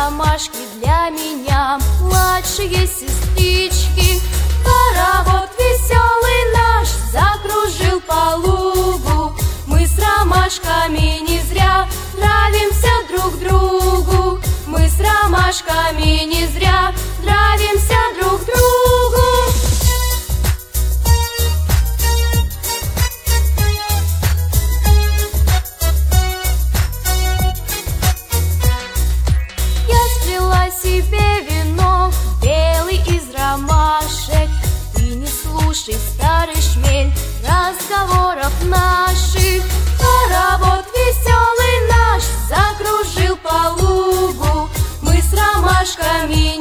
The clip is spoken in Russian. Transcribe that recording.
ромашки для меня, младшие сестрички. Хоровод веселый наш закружил по лугу. Мы с ромашками не зря нравимся друг другу. Мы с ромашками не зря нравимся друг другу. Себе венок белый из ромашек. Ты не слушай, старый шмель, разговоров наших. Хоровод веселый наш закружил по лугу. Мы с ромашками